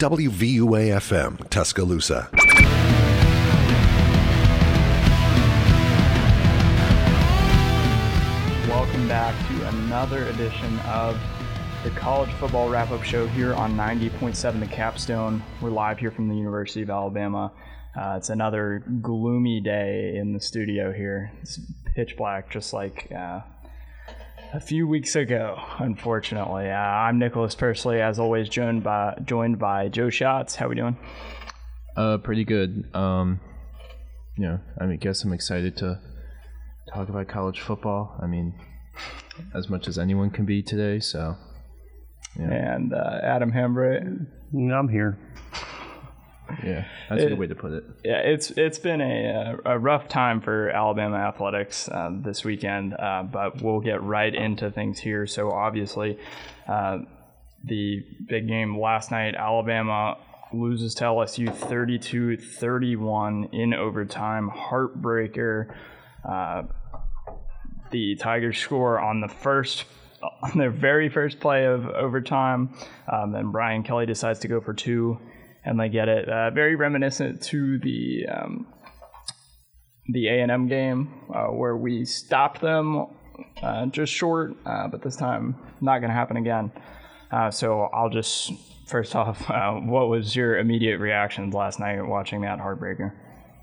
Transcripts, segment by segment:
WVUA-FM, Tuscaloosa. Welcome back to another edition of the College Football Wrap-Up Show here on 90.7 The Capstone. We're live here from the University of Alabama. It's another gloomy day in the studio here. It's pitch black, just like a few weeks ago, unfortunately. I'm Nicholas Persley, as always, joined by Joe Schatz. How we doing? Pretty good. Guess I'm excited to talk about college football. I mean, as much as anyone can be today, so. Yeah. And Adam Hembritt. I'm here. Yeah, that's a good way to put it. Yeah, it's been a rough time for Alabama athletics this weekend, but we'll get right into things here. So obviously, the big game last night, Alabama loses to LSU 32-31 in overtime. Heartbreaker. The Tigers score on their very first play of overtime. Then Brian Kelly decides to go for two. And they get it. Very reminiscent to the A&M game where we stopped them just short, but this time not going to happen again. So I'll just, first off, what was your immediate reactions last night watching that heartbreaker?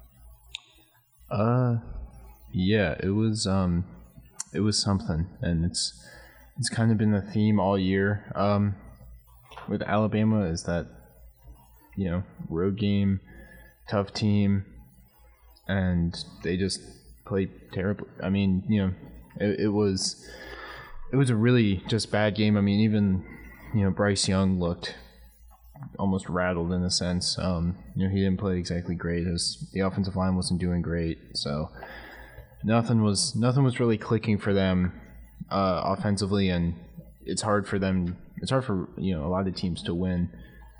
Yeah, it was something, and it's kind of been the theme all year with Alabama is that, road game, tough team, and they just played terribly. I mean, it was a really just bad game. I mean, even, Bryce Young looked almost rattled in a sense. He didn't play exactly great. The offensive line wasn't doing great, so nothing was really clicking for them offensively, and it's hard for a lot of teams to win.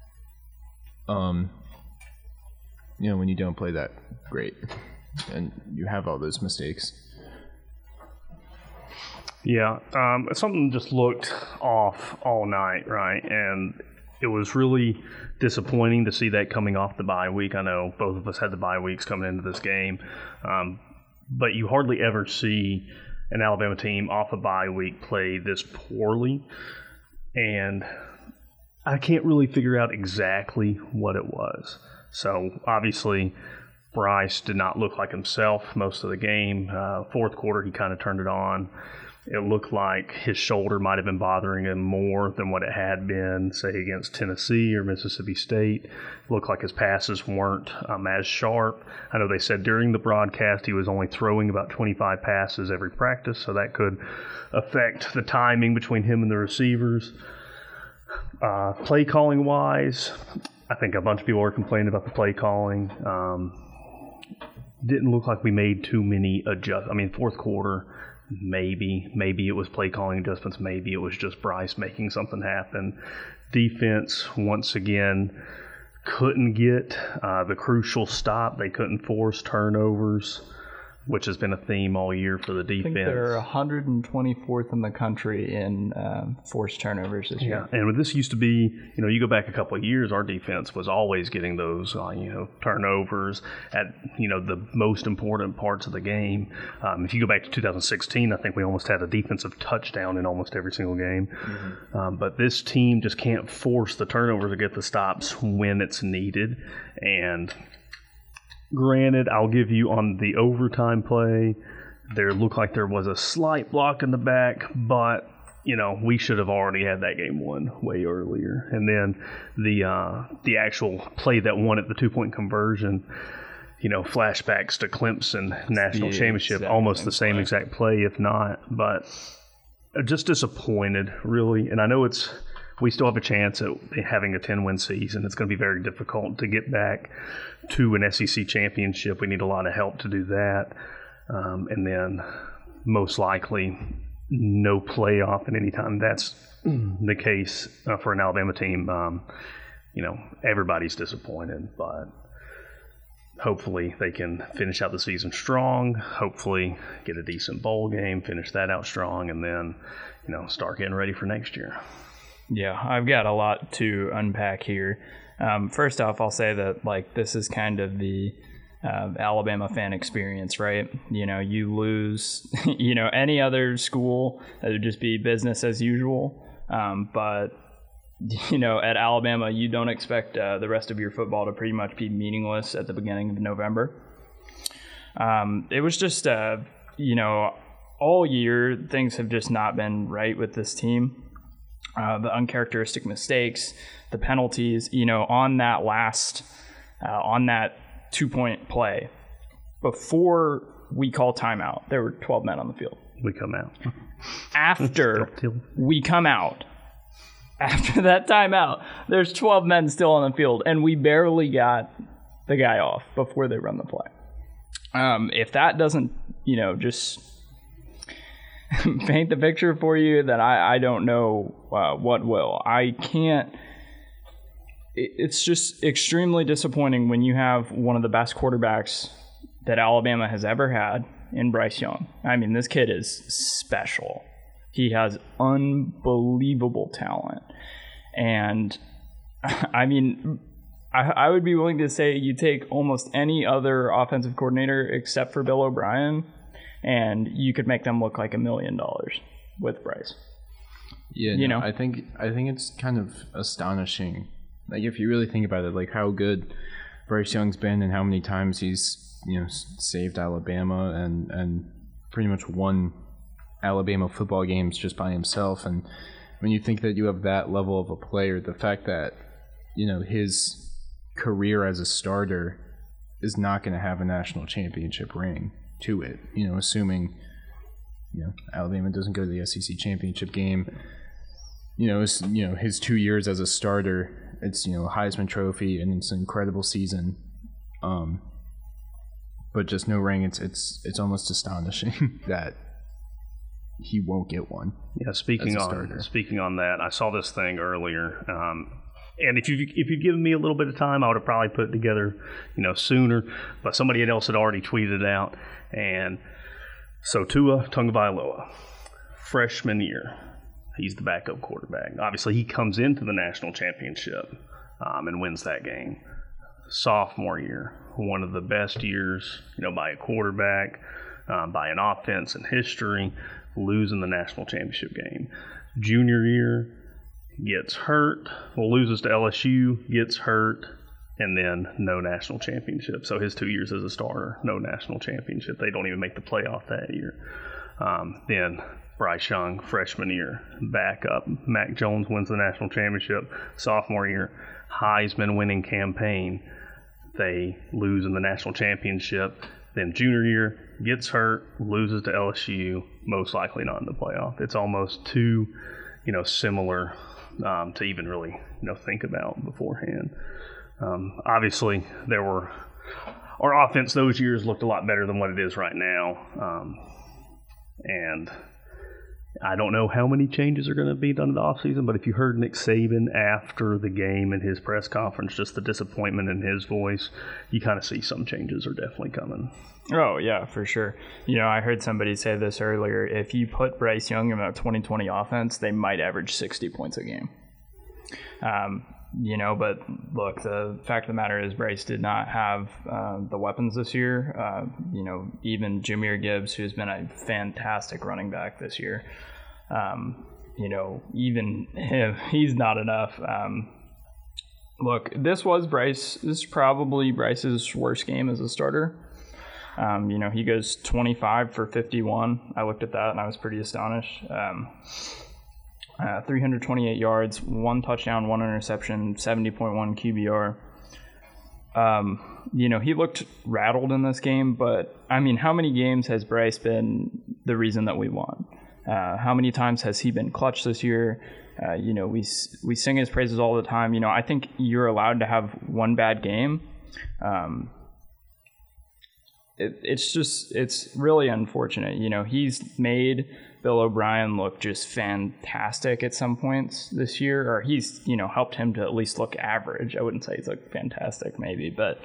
When you don't play that great and you have all those mistakes. Yeah, something just looked off all night, right? And it was really disappointing to see that coming off the bye week. I know both of us had the bye weeks coming into this game, but you hardly ever see an Alabama team off a bye week play this poorly. And I can't really figure out exactly what it was. So, obviously, Bryce did not look like himself most of the game. Fourth quarter, he kind of turned it on. It looked like his shoulder might have been bothering him more than what it had been, say, against Tennessee or Mississippi State. It looked like his passes weren't as sharp. I know they said during the broadcast he was only throwing about 25 passes every practice, so that could affect the timing between him and the receivers. Play calling wise, I think a bunch of people are complaining about the play calling. Didn't look like we made too many adjustments. I mean, fourth quarter, maybe it was play calling adjustments. Maybe it was just Bryce making something happen. Defense, once again, couldn't get the crucial stop. They couldn't force turnovers, which has been a theme all year for the defense. I think they're 124th in the country in forced turnovers this year. Yeah, and this used to be, you go back a couple of years, our defense was always getting those, turnovers at, the most important parts of the game. If you go back to 2016, I think we almost had a defensive touchdown in almost every single game. Mm-hmm. But this team just can't force the turnovers or get the stops when it's needed. And granted, I'll give you on the overtime play, there looked like there was a slight block in the back, but, we should have already had that game won way earlier. And then the actual play that won it, the 2-point conversion, flashbacks to Clemson National Championship, almost the same exact play, if not. But just disappointed, really. And I know we still have a chance at having a 10-win season. It's going to be very difficult to get back to an SEC championship. We need a lot of help to do that. And then most likely no playoff at any time. That's the case for an Alabama team. Everybody's disappointed, but hopefully they can finish out the season strong, hopefully get a decent bowl game, finish that out strong, and then, start getting ready for next year. Yeah, I've got a lot to unpack here. First off, I'll say that like this is kind of the Alabama fan experience, right? You know, you lose, you know, any other school, it would just be business as usual. But, you know, at Alabama, you don't expect the rest of your football to pretty much be meaningless at the beginning of November. It was just, you know, all year, things have just not been right with this team. The uncharacteristic mistakes, the penalties, you know, on that 2-point play, before we call timeout, there were 12 men on the field. We come out. After we come out, after that timeout, there's 12 men still on the field, and we barely got the guy off before they run the play. If that doesn't, you know, just paint the picture for you, then I don't know what will. I can't. It's just extremely disappointing when you have one of the best quarterbacks that Alabama has ever had in Bryce Young. I mean, this kid is special. He has unbelievable talent. And, I mean, I would be willing to say you take almost any other offensive coordinator except for Bill O'Brien, and you could make them look like $1 million with Bryce. Yeah, you know, I think it's kind of astonishing. Like, if you really think about it, like how good Bryce Young's been and how many times he's, you know, saved Alabama and pretty much won Alabama football games just by himself. And when you think that you have that level of a player, the fact that, you know, his career as a starter is not going to have a national championship ring to it, you know, assuming, you know, Alabama doesn't go to the SEC championship game. You know, his 2 years as a starter, it's, you know, a Heisman Trophy, and it's an incredible season. But just no ring. It's almost astonishing that he won't get one. Yeah, speaking on that, I saw this thing earlier. And if you'd given me a little bit of time, I would have probably put it together, you know, sooner. But somebody else had already tweeted it out. And so Tua Tagovailoa, freshman year, he's the backup quarterback. Obviously, he comes into the national championship and wins that game. Sophomore year, one of the best years, you know, by a quarterback, by an offense in history, losing the national championship game. Junior year, gets hurt, loses to LSU, gets hurt, and then no national championship. So his 2 years as a starter, no national championship. They don't even make the playoff that year. Then Bryce Young, freshman year, backup. Mac Jones wins the national championship. Sophomore year, Heisman winning campaign. They lose in the national championship. Then junior year, gets hurt, loses to LSU, most likely not in the playoff. It's almost too, you know, similar to even really, you know, think about beforehand. Obviously, our offense those years looked a lot better than what it is right now. And I don't know how many changes are going to be done in the offseason, but if you heard Nick Saban after the game in his press conference, just the disappointment in his voice, you kind of see some changes are definitely coming. Oh, yeah, for sure. You know, I heard somebody say this earlier. If you put Bryce Young in a 2020 offense, they might average 60 points a game. You know, but look, the fact of the matter is Bryce did not have the weapons this year. You know, even Jahmyr Gibbs, who's been a fantastic running back this year, you know, even him, he's not enough. Look, this is probably Bryce's worst game as a starter. You know, he goes 25 for 51. I looked at that and I was pretty astonished. 328 yards, 1 touchdown, 1 interception, 70.1 QBR. You know, he looked rattled in this game, but, I mean, how many games has Bryce been the reason that we won? How many times has he been clutch this year? You know, we sing his praises all the time. You know, I think you're allowed to have one bad game. It's really unfortunate. You know, he's made Bill O'Brien look just fantastic at some points this year, or he's, you know, helped him to at least look average. I wouldn't say he's looked fantastic maybe, but,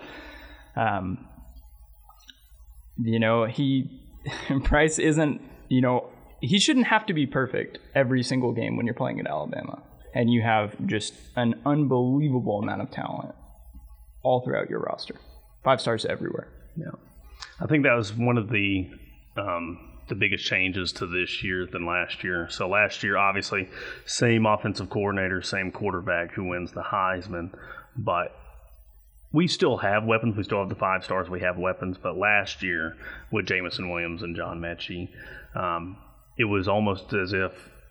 you know, Bryce isn't, you know, he shouldn't have to be perfect every single game when you're playing at Alabama. and you have just an unbelievable amount of talent all throughout your roster. 5 stars everywhere. Yeah, I think that was one of the biggest changes to this year than last year. So last year, obviously, same offensive coordinator, same quarterback who wins the Heisman, but we still have weapons. We still have the 5 stars. We have weapons. But last year, with Jameson Williams and John Mechie, it was almost as if,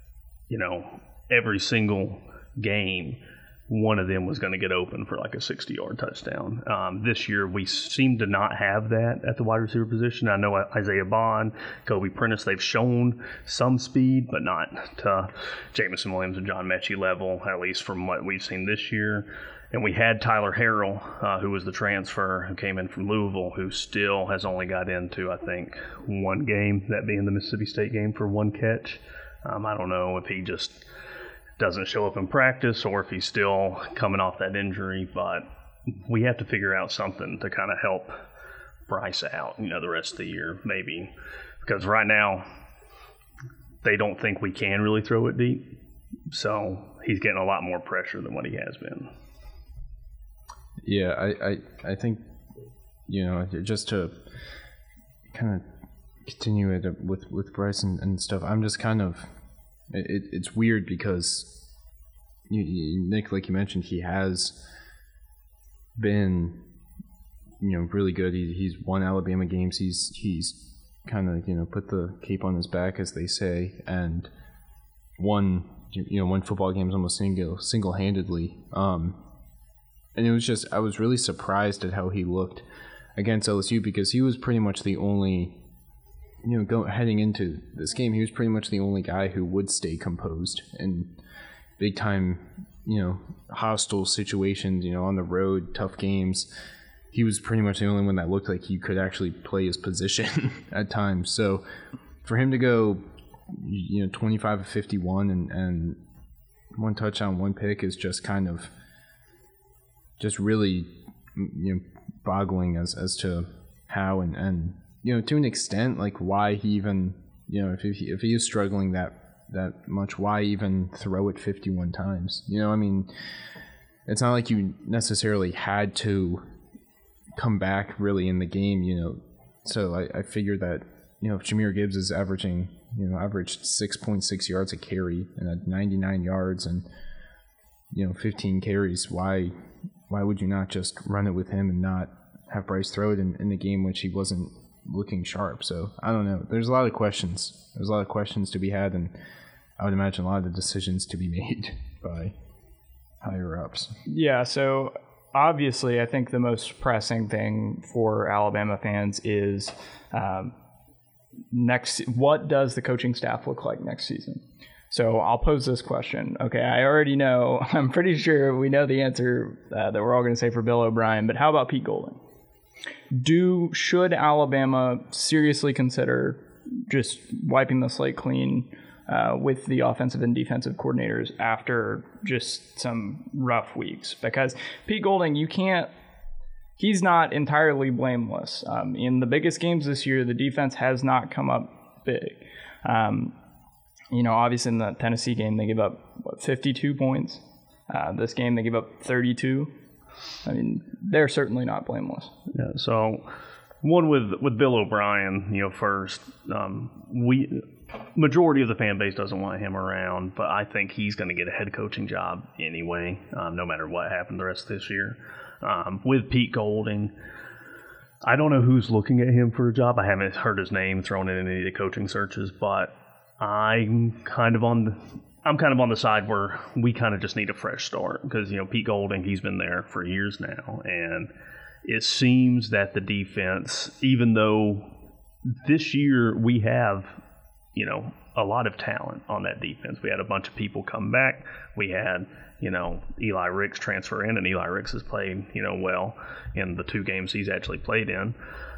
every single game, one of them was going to get open for like a 60-yard touchdown. This year, we seem to not have that at the wide receiver position. I know Isaiah Bond, Kobe Prentice, they've shown some speed, but not to Jameson Williams and John Mechie level, at least from what we've seen this year. And we had Tyler Harrell, who was the transfer, who came in from Louisville, who still has only got into, I think, 1 game, that being the Mississippi State game, for 1 catch. I don't know if he just doesn't show up in practice or if he's still coming off that injury, but we have to figure out something to kind of help Bryce out, the rest of the year, maybe. Because right now, they don't think we can really throw it deep. So he's getting a lot more pressure than what he has been. Yeah, I think, just to kind of continue it with Bryce and stuff, I'm just kind of, it's weird because, Nick, like you mentioned, he has been, really good. He's won Alabama games. He's kind of, put the cape on his back, as they say, and won football games almost single-handedly. And it was just, I was really surprised at how he looked against LSU, because he was pretty much the only, heading into this game, he was pretty much the only guy who would stay composed in big time, hostile situations, on the road, tough games. He was pretty much the only one that looked like he could actually play his position at times. So for him to go, 25 of 51 and 1 touchdown, 1 pick is just kind of, just really, boggling as to how and to an extent, like, why he even, if he is struggling that much, why even throw it 51 times? It's not like you necessarily had to come back really in the game, So I figured that, if Jahmyr Gibbs is averaged 6.6 yards a carry and at 99 yards and, 15 carries, why would you not just run it with him and not have Bryce throw it in the game which he wasn't looking sharp? So I don't know. There's a lot of questions. There's a lot of questions to be had, and I would imagine a lot of decisions to be made by higher ups. Yeah, so obviously I think the most pressing thing for Alabama fans is what does the coaching staff look like next season? So I'll pose this question. Okay, I already know, I'm pretty sure we know the answer that we're all going to say for Bill O'Brien, but how about Pete Golding? Should Alabama seriously consider just wiping the slate clean with the offensive and defensive coordinators after just some rough weeks? Because Pete Golding, he's not entirely blameless. In the biggest games this year, the defense has not come up big. Obviously in the Tennessee game, they gave up, 52 points? This game, they gave up 32. They're certainly not blameless. Yeah, so one with Bill O'Brien, first, majority of the fan base doesn't want him around, but I think he's going to get a head coaching job anyway, no matter what happened the rest of this year. With Pete Golding, I don't know who's looking at him for a job. I haven't heard his name thrown in any of the coaching searches, but I'm kind of on the side where we kind of just need a fresh start, because Pete Golding, he's been there for years now, and it seems that the defense, even though this year we have a lot of talent on that defense, we had a bunch of people come back, we had Eli Ricks transfer in, and Eli Ricks has played well in the 2 games he's actually played in,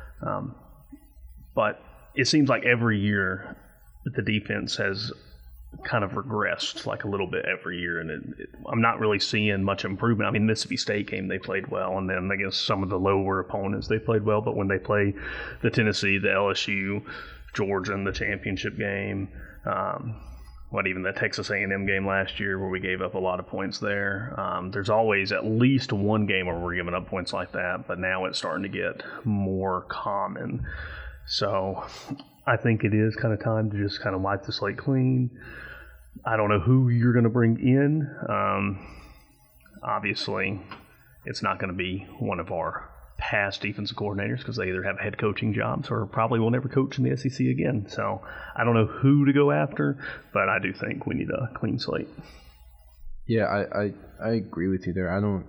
but it seems like every year the defense has kind of regressed like a little bit every year, and I'm not really seeing much improvement. Mississippi State game, they played well, and then against some of the lower opponents they played well, but when they play the Tennessee, the LSU, Georgia in the championship game, even the Texas A&M game last year where we gave up a lot of points there. There's always at least one game where we're giving up points like that, but now it's starting to get more common. So I think it is kind of time to just kind of wipe the slate clean. I don't know who you're going to bring in. Obviously, it's not going to be one of our past defensive coordinators because they either have head coaching jobs or probably will never coach in the SEC again. So I don't know who to go after, but I do think we need a clean slate. Yeah, I agree with you there. I don't.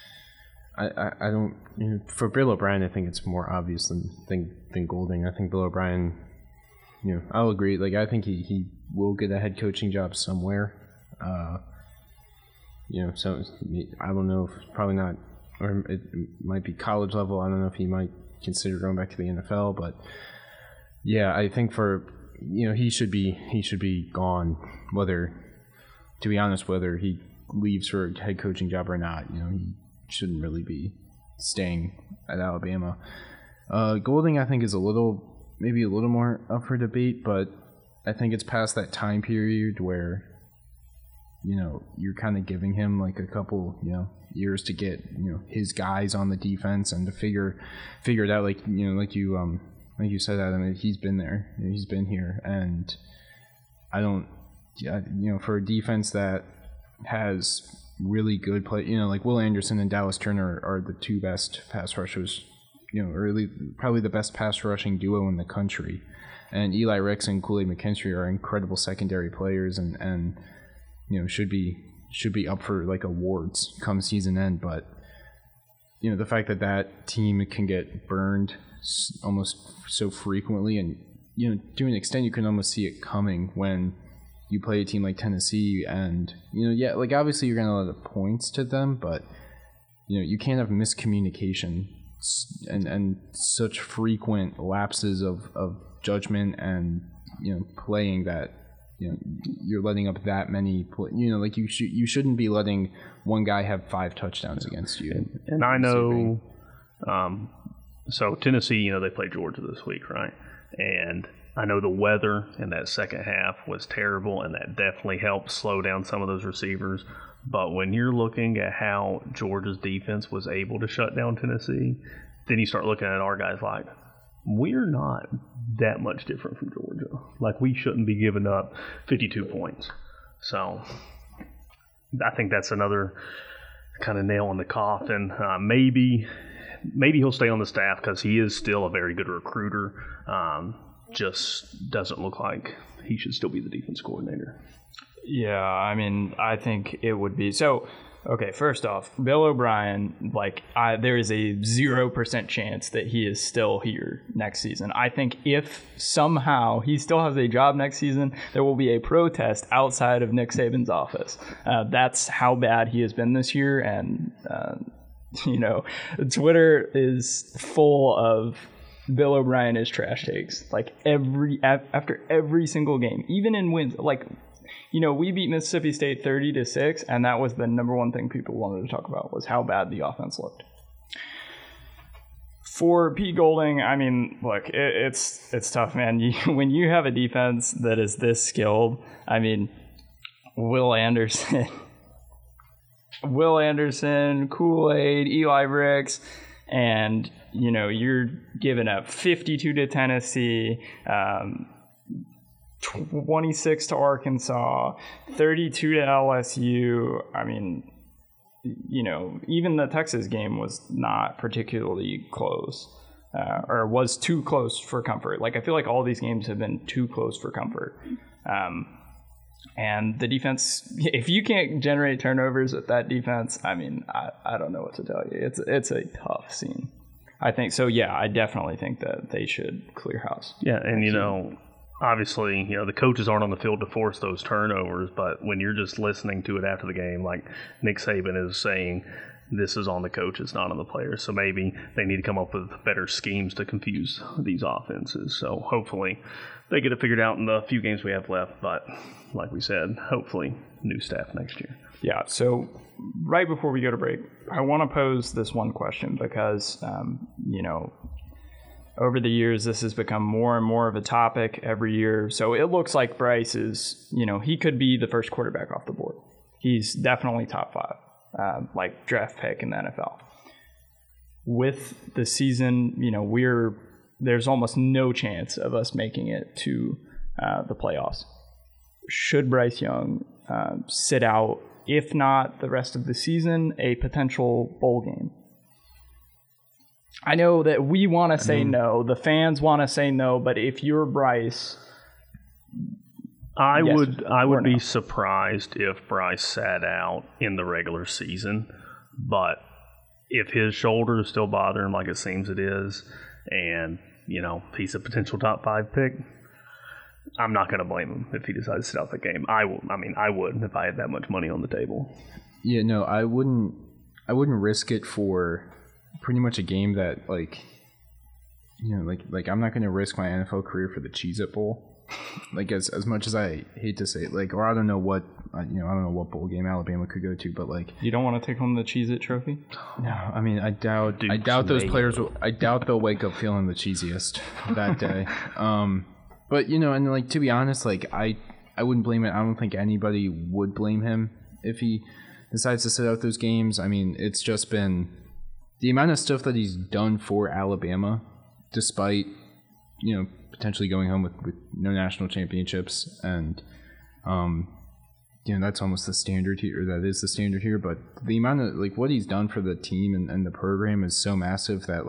You know, for Bill O'Brien, I think it's more obvious than Golding. I think Bill O'Brien, you know, I'll agree. Like, I think he will get a head coaching job somewhere. You know, so I don't know if probably not, or it might be college level. I don't know if he might consider going back to the NFL, but yeah, I think for, you know, he should be gone. Whether, to be honest, whether he leaves for a head coaching job or not, you know, he shouldn't really be staying at Alabama. Golding, I think, is maybe a little more up for debate, but I think it's past that time period where, you know, you're kind of giving him like a couple, you know, years to get, you know, his guys on the defense and to figure it out. Like, you know, like you said, Adam, he's been there, you know, he's been here, and you know, for a defense that has really good play, you know, like Will Anderson and Dallas Turner are the two best pass rushers, you know, or probably the best pass rushing duo in the country. And Eli Ricks and Kool-Aid McKinstry are incredible secondary players and you know, should be up for like awards come season end. But, you know, the fact that team can get burned almost so frequently, and, you know, to an extent you can almost see it coming when you play a team like Tennessee, and, you know, yeah, like obviously you're going to allow the points to them, but, you know, you can't have miscommunication and such frequent lapses of judgment and, you know, playing that, you know, you're letting up that many, you know, like you shouldn't be letting one guy have 5 touchdowns against you. And I know, so Tennessee, you know, they play Georgia this week, right? And I know the weather in that second half was terrible, and that definitely helped slow down some of those receivers. But when you're looking at how Georgia's defense was able to shut down Tennessee, then you start looking at our guys like, we're not that much different from Georgia. Like, we shouldn't be giving up 52 points. So I think that's another kind of nail in the coffin. Maybe he'll stay on the staff because he is still a very good recruiter. Just doesn't look like he should still be the defense coordinator. Yeah, I mean, I think it would be. So, okay, first off, Bill O'Brien, like, there is a 0% chance that he is still here next season. I think if somehow he still has a job next season, there will be a protest outside of Nick Saban's office. That's how bad he has been this year, and, you know, Twitter is full of Bill O'Brien is trash takes. Like, after every single game, even in wins, like, you know, we beat Mississippi State 30-6, and that was the number one thing people wanted to talk about, was how bad the offense looked. For Pete Golding, I mean, look, it's tough, man. When you have a defense that is this skilled, I mean, Will Anderson, Kool-Aid, Eli Ricks, and, you know, you're giving up 52 to Tennessee, 26 to Arkansas, 32 to LSU. I mean, you know, even the Texas game was not particularly close, or was too close for comfort. Like, I feel like all these games have been too close for comfort. And the defense, if you can't generate turnovers with that defense, I mean, I don't know what to tell you. It's a tough scene, I think. So, yeah, I definitely think that they should clear house. Yeah, and, you know, obviously, you know, the coaches aren't on the field to force those turnovers, but when you're just listening to it after the game, like Nick Saban is saying, this is on the coaches, not on the players. So maybe they need to come up with better schemes to confuse these offenses. So hopefully they get it figured out in the few games we have left. But like we said, hopefully new staff next year. Yeah, so right before we go to break, I want to pose this one question because, you know, over the years, this has become more and more of a topic every year. So it looks like Bryce is, he could be the first quarterback off the board. He's definitely top 5, like draft pick in the NFL. With the season, there's almost no chance of us making it to the playoffs. Should Bryce Young sit out, if not the rest of the season, a potential bowl game? I know that we want to say no, the fans want to say no, but if you're Bryce, I would be surprised if Bryce sat out in the regular season, but if his shoulder is still bothering like it seems it is, and he's a potential top 5 pick, I'm not going to blame him if he decides to sit out the game. I would if I had that much money on the table. Yeah, no, I wouldn't risk it for pretty much a game that like I'm not going to risk my NFL career for the Cheez-It Bowl. Like as much as I hate to say it, or I don't know what bowl game Alabama could go to, but you don't want to take home the Cheez-It trophy? No, I doubt those players I doubt they'll wake up feeling the cheesiest that day. But and to be honest, I wouldn't blame it. I don't think anybody would blame him if he decides to sit out those games. It's just been the amount of stuff that he's done for Alabama, despite potentially going home with no national championships, and that's almost the standard here, or that is the standard here. But the amount of what he's done for the team and the program is so massive that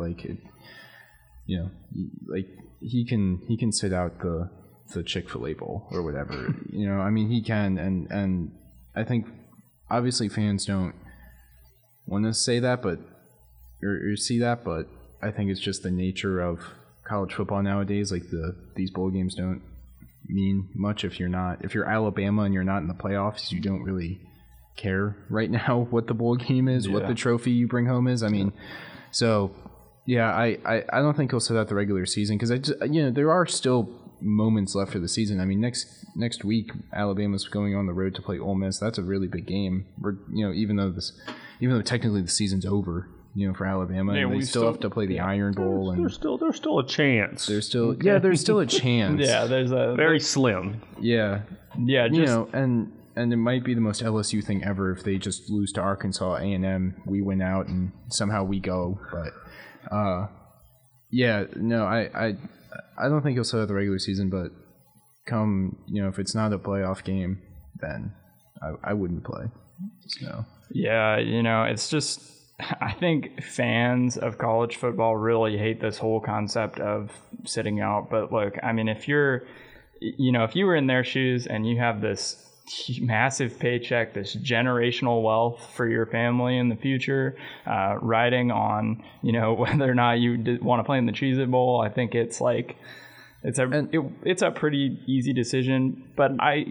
he can sit out the Chick-fil-A Bowl or whatever. He can, and I think obviously fans don't want to say that, but or see that, but I think it's just the nature of college football nowadays. These bowl games don't mean much if you're Alabama and you're not in the playoffs. You don't really care right now what the bowl game is, what the trophy you bring home is. So yeah, I don't think he'll sit out the regular season because there are still moments left for the season. Next week Alabama's going on the road to play Ole Miss. That's a really big game. Even though technically the season's over, for Alabama, and they still have to play the Iron Bowl, and there's still a chance. There's still a chance. Yeah, there's a very slim. Yeah, just, and it might be the most LSU thing ever if they just lose to Arkansas A&M. We win out and somehow we go, but I don't think he'll sit out the regular season, but come if it's not a playoff game, then I wouldn't play. So yeah, it's just. I think fans of college football really hate this whole concept of sitting out. But look, if you were in their shoes and you have this massive paycheck, this generational wealth for your family in the future, riding on, whether or not you want to play in the Cheez-It Bowl, I think it's a pretty easy decision. But I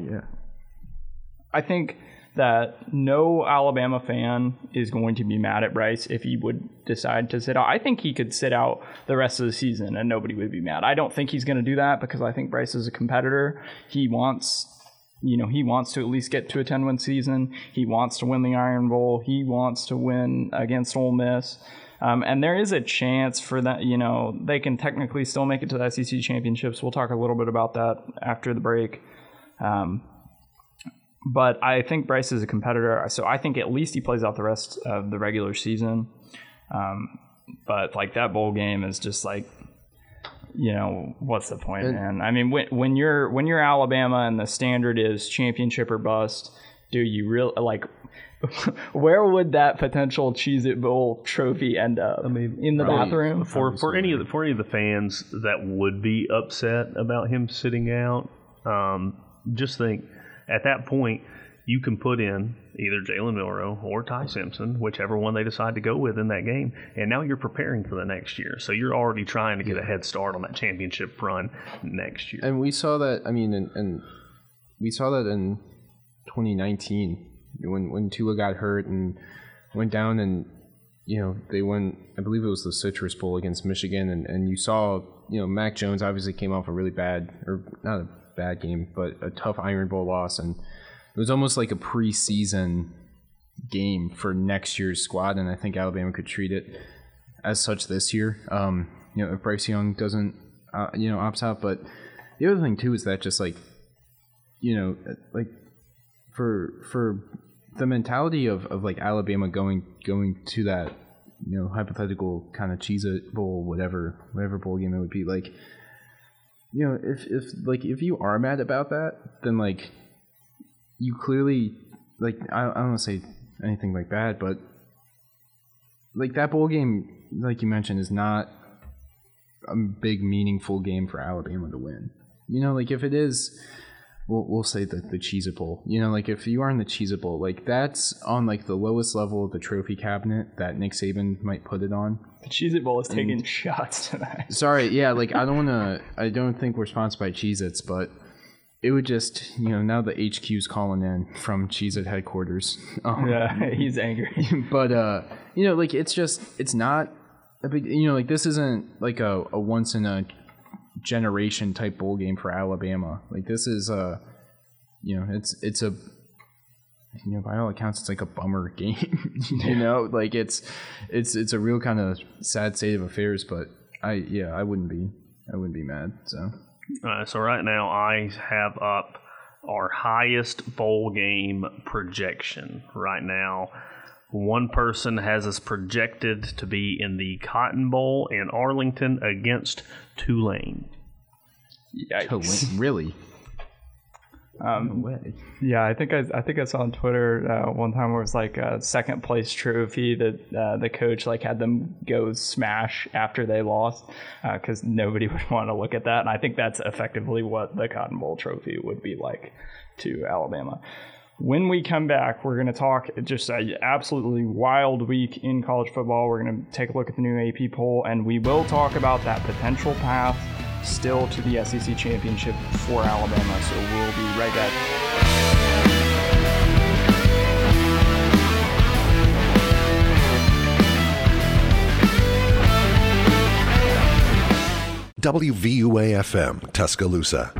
think that no Alabama fan is going to be mad at Bryce if he would decide to sit out. I think he could sit out the rest of the season and nobody would be mad. I don't think he's going to do that because I think Bryce is a competitor. He wants to at least get to a 10-win season. He wants to win the Iron Bowl. He wants to win against Ole Miss. And there is a chance for that, they can technically still make it to the SEC championships. We'll talk a little bit about that after the break. But I think Bryce is a competitor, so I think at least he plays out the rest of the regular season. But that bowl game is just what's the point, man? When you're Alabama and the standard is championship or bust, do you really where would that potential Cheez-It Bowl trophy end up? In the bathroom? For any of the fans that would be upset about him sitting out, just think. At that point, you can put in either Jalen Milroe or Ty Simpson, whichever one they decide to go with in that game, and now you're preparing for the next year. So you're already trying to get a head start on that championship run next year. And we saw that. And we saw that in 2019 when Tua got hurt and went down, and they won. I believe it was the Citrus Bowl against Michigan, and you saw Mac Jones obviously came off a really bad, or not a bad game, but a tough Iron Bowl loss, and it was almost like a preseason game for next year's squad, and I think Alabama could treat it as such this year. If Bryce Young doesn't, opts out. But the other thing too is that just like, for the mentality of like Alabama going to that, hypothetical kind of Cheez-It Bowl, whatever bowl game it would be, like, if you are mad about that, then like you clearly, like, I don't want to say anything like bad, but like that bowl game, like you mentioned, is not a big meaningful game for Alabama to win. Like if it is, we'll say the Cheez-It Bowl. Like if you are in the Cheez-It Bowl, like that's on like the lowest level of the trophy cabinet that Nick Saban might put it on. The Cheez-It Bowl is taking shots tonight. Sorry, yeah, like I don't think we're sponsored by Cheez-Its, but it would just, now the HQ's calling in from Cheez-It headquarters. Yeah, he's angry. But, like it's not a big, like this isn't like a once in a generation type bowl game for Alabama. Like this is it's a, by all accounts it's like a bummer game. Like it's a real kind of sad state of affairs, but I wouldn't be mad. So right now I have up our highest bowl game projection right now. One person has us projected to be in the Cotton Bowl in Arlington against Tulane. Yikes. Really? No way. Yeah, I think I saw on Twitter one time where it was like a second place trophy that the coach like had them go smash after they lost because nobody would want to look at that, and I think that's effectively what the Cotton Bowl trophy would be like to Alabama. When we come back, we're going to talk just an absolutely wild week in college football. We're going to take a look at the new AP poll, and we will talk about that potential path still to the SEC championship for Alabama. So we'll be right back. WVUA-FM, Tuscaloosa.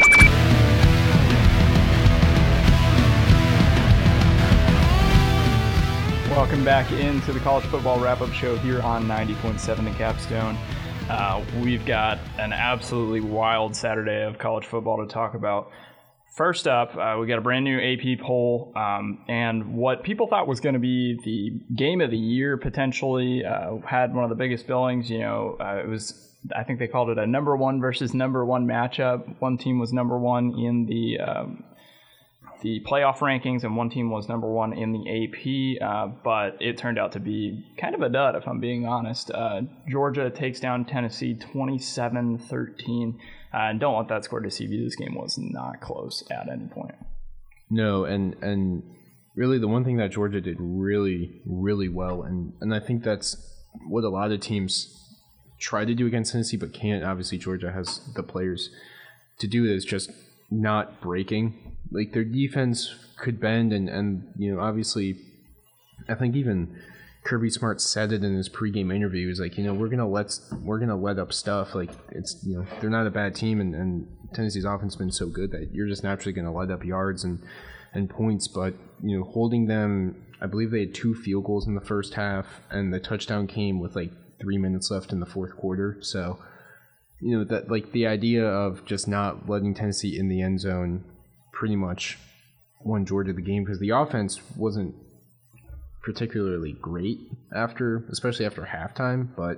Welcome back into the College Football Wrap-Up Show here on 90.7 The Capstone. We've got an absolutely wild Saturday of college football to talk about. First up, we got a brand new AP poll, and what people thought was going to be the game of the year potentially had one of the biggest billings. It was, I think they called it a number one versus number one matchup. One team was number one in the playoff rankings, and one team was number one in the AP, but it turned out to be kind of a dud, if I'm being honest. Georgia takes down Tennessee 27-13. And don't want that score to deceive you. This game was not close at any point. No, and really the one thing that Georgia did really, really well, and I think that's what a lot of teams try to do against Tennessee but can't. Obviously, Georgia has the players to do it, is just not breaking. Like, their defense could bend, and obviously, I think even Kirby Smart said it in his pregame interview. He was like, we're gonna let up stuff. Like, it's they're not a bad team, and Tennessee's offense has been so good that you're just naturally gonna let up yards and points. But holding them, I believe they had 2 field goals in the first half, and the touchdown came with like 3 minutes left in the fourth quarter. So that, like, the idea of just not letting Tennessee in the end zone pretty much won Georgia the game, because the offense wasn't particularly great especially after halftime, but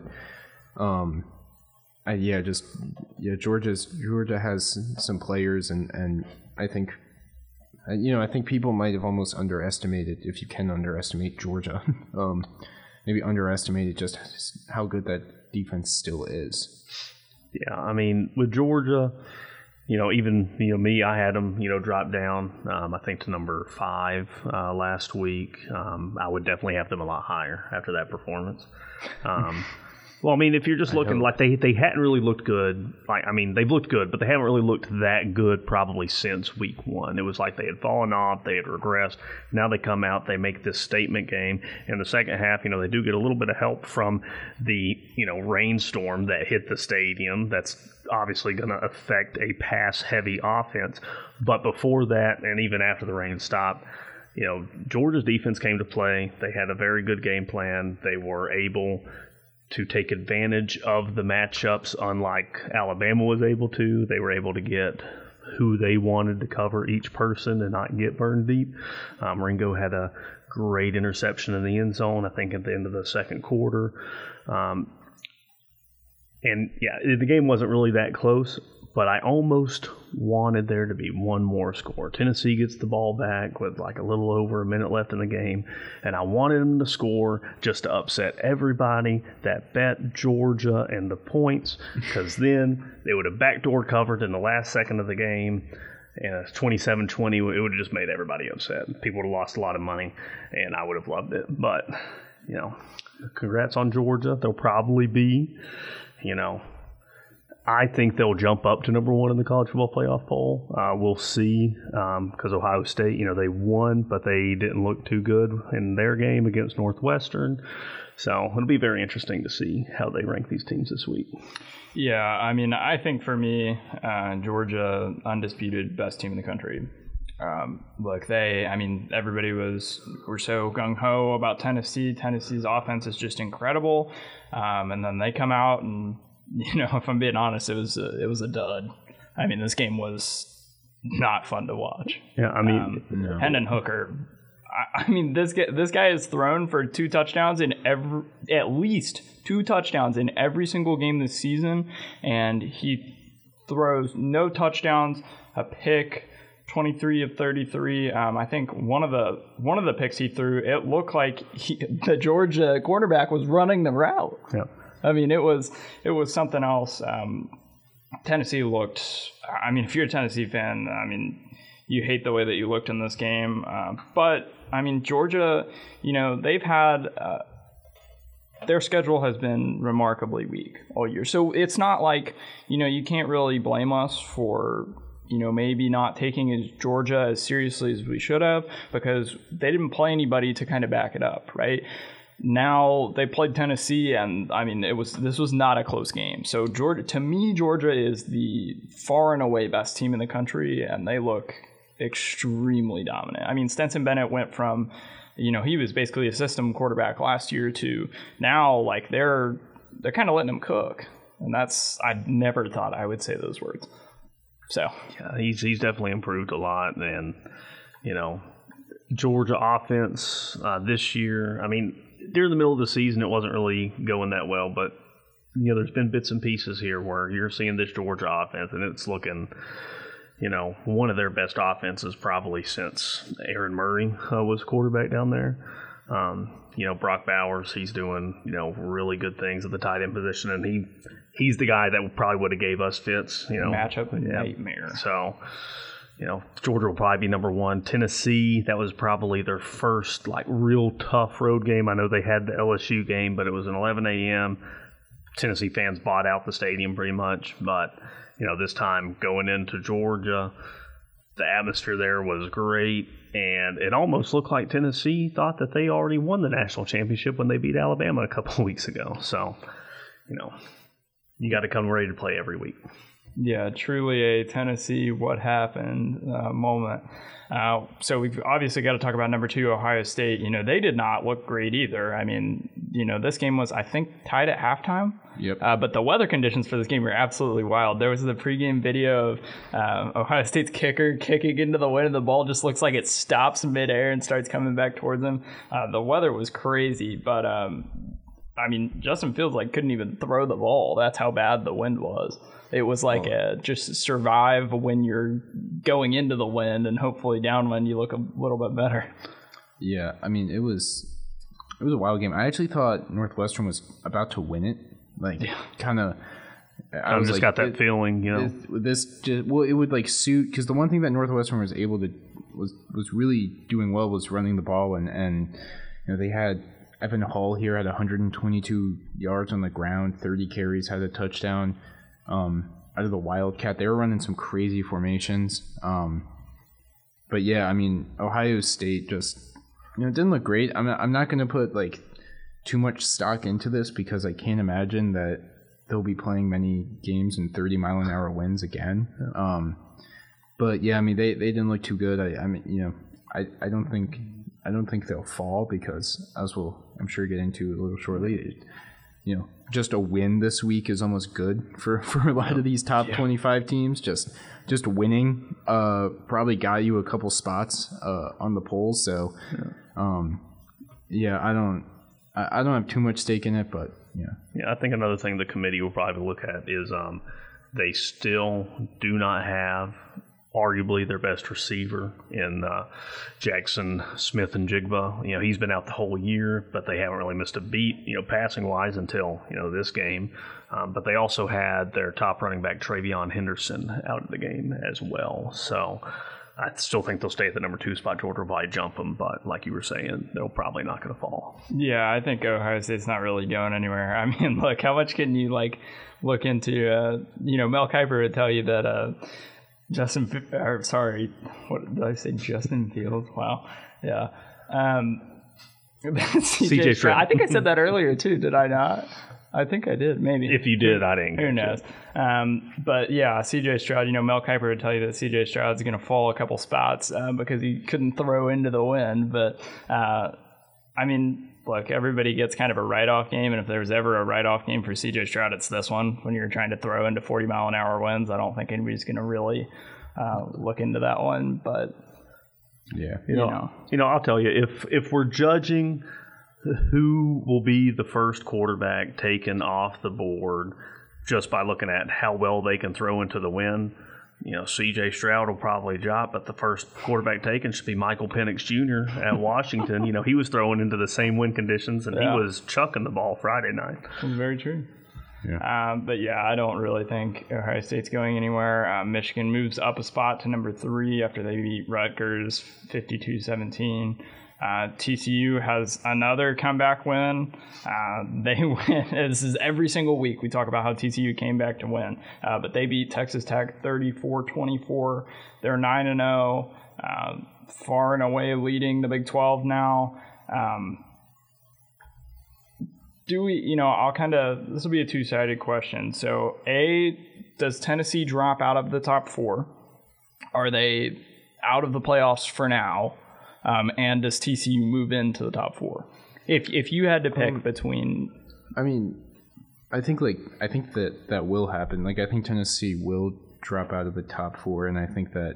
Georgia has some players, and I think people might have almost underestimated, if you can underestimate Georgia, maybe underestimated just how good that defense still is. Yeah, I mean, with Georgia, even me, I had them drop down, I think, to number 5 last week. I would definitely have them a lot higher after that performance. Well, I mean, if you're just looking like they hadn't really looked good. Like, I mean, they've looked good, but they haven't really looked that good probably since week 1. It was like they had fallen off, they had regressed. Now they come out, they make this statement game. In the second half, they do get a little bit of help from the rainstorm that hit the stadium. That's obviously going to affect a pass-heavy offense. But before that, and even after the rain stopped, Georgia's defense came to play. They had a very good game plan. They were able to take advantage of the matchups, unlike Alabama was able to. They were able to get who they wanted to cover each person and not get burned deep. Ringo had a great interception in the end zone, I think, at the end of the second quarter. And yeah, the game wasn't really that close, but I almost wanted there to be one more score. Tennessee gets the ball back with like a little over a minute left in the game, and I wanted them to score just to upset everybody that bet Georgia and the points, because then they would have backdoor covered in the last second of the game, and it's 27-20. It would have just made everybody upset. People would have lost a lot of money, and I would have loved it. But, you know, congrats on Georgia. They'll probably be, you know, I think they'll jump up to number 1 in the college football playoff poll. We'll see, because Ohio State, you know, they won, but they didn't look too good in their game against Northwestern. So it'll be very interesting to see how they rank these teams this week. Yeah, I mean, I think for me, Georgia, undisputed best team in the country. Look, everybody were so gung-ho about Tennessee. Tennessee's offense is just incredible. And then they come out and, you know, if I'm being honest, it was a dud. I mean, this game was not fun to watch. Yeah, I mean, no. Hendon Hooker. I mean, this guy has thrown for 2 touchdowns at least 2 touchdowns in every single game this season, and he throws no touchdowns, a pick, 23 of 33. I think one of the picks he threw, it looked like the Georgia quarterback was running the route. Yeah. I mean, it was something else. Tennessee looked. I mean, if you're a Tennessee fan, I mean, you hate the way that you looked in this game. But I mean, Georgia, you know, they've had their schedule has been remarkably weak all year. So it's not like, you know, you can't really blame us for, you know, maybe not taking Georgia as seriously as we should have, because they didn't play anybody to kind of back it up, right? Now they played Tennessee, and I mean, this was not a close game. So Georgia is the far and away best team in the country, and they look extremely dominant. I mean, Stetson Bennett went from, you know, he was basically a system quarterback last year to now, like they're kind of letting him cook, and I never thought I would say those words. So yeah, he's definitely improved a lot, and you know, Georgia offense this year. I mean, during the middle of the season, it wasn't really going that well, but you know, there's been bits and pieces here where you're seeing this Georgia offense, and it's looking, you know, one of their best offenses probably since Aaron Murray was quarterback down there. You know, Brock Bowers, he's doing, you know, really good things at the tight end position, and he's the guy that probably would have gave us fits, you know. Matchup nightmare. So, you know, Georgia will probably be number 1. Tennessee, that was probably their first, like, real tough road game. I know they had the LSU game, but it was an 11 a.m. Tennessee fans bought out the stadium pretty much. But, you know, this time going into Georgia, the atmosphere there was great. And it almost looked like Tennessee thought that they already won the national championship when they beat Alabama a couple of weeks ago. So, you know, you got to come ready to play every week. Yeah, truly a Tennessee what happened moment. So we've obviously got to talk about number 2, Ohio State. You know, they did not look great either. I mean, you know, this game was, I think, tied at halftime. Yep. But the weather conditions for this game were absolutely wild. There was the pregame video of Ohio State's kicker kicking into the wind, and the ball just looks like it stops midair and starts coming back towards him. The weather was crazy, but I mean, Justin Fields couldn't even throw the ball. That's how bad the wind was. It was like just survive when you're going into the wind, and hopefully downwind you look a little bit better. Yeah, I mean, it was a wild game. I actually thought Northwestern was about to win it. Kind of. I just got that feeling, you know. It would suit, because the one thing that Northwestern was able to was really doing well was running the ball, and you know, they had Evan Hall here had 122 yards on the ground, 30 carries, had a touchdown. Out of the Wildcat, they were running some crazy formations. But yeah, I mean, Ohio State just, you know, it didn't look great. I'm not going to put too much stock into this, because I can't imagine that they'll be playing many games in 30-mile-an-hour winds again. But yeah, I mean, they didn't look too good. I mean, you know, I don't think they'll fall, because, as we'll, I'm sure, get into a little shortly, just a win this week is almost good for a lot of these top 25 teams. Just winning probably got you a couple spots on the polls. So, I don't have too much stake in it, but Yeah, I think another thing the committee will probably look at is they still do not have arguably their best receiver in Jackson Smith-Njigba. He's been out the whole year, but they haven't really missed a beat, passing wise until, this game. But they also had their top running back Travion Henderson out of the game as well. So I still think they'll stay at the number 2 spot. Georgia will probably jump them, but like you were saying, they're probably not going to fall. Yeah, I think Ohio State's not really going anywhere. I mean, look, how much can you look into? Mel Kiper would tell you that Justin Fields? Wow, yeah. CJ Stroud. I think I said that earlier too. Did I not? I think I did, maybe. If you did, I didn't. Who knows? But yeah, C.J. Stroud, Mel Kiper would tell you that C.J. Stroud's going to fall a couple spots because he couldn't throw into the wind. But, look, everybody gets kind of a write-off game, and if there's ever a write-off game for C.J. Stroud, it's this one. When you're trying to throw into 40-mile-an-hour winds, I don't think anybody's going to really look into that one. But, I'll tell you, if we're judging who will be the first quarterback taken off the board just by looking at how well they can throw into the wind, C.J. Stroud will probably drop, but the first quarterback taken should be Michael Penix Jr. at Washington. He was throwing into the same wind conditions, and he was chucking the ball Friday night. That's very true. Yeah. But I don't really think Ohio State's going anywhere. Michigan moves up a spot to number 3 after they beat Rutgers 52-17. TCU has another comeback win. They win. This is every single week we talk about how TCU came back to win. But they beat Texas Tech 34-24. They're 9-0, far and away leading the Big 12 now. Do we, this will be a two-sided question. So, A, does Tennessee drop out of the top 4? Are they out of the playoffs for now? And does TCU move into the top 4? If you had to pick between, I think that will happen. I think Tennessee will drop out of the top 4, and I think that